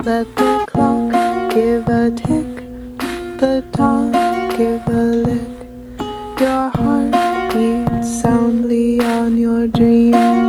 Let the clock give a tick, the dog give a lick. Your heart beats soundly on your dream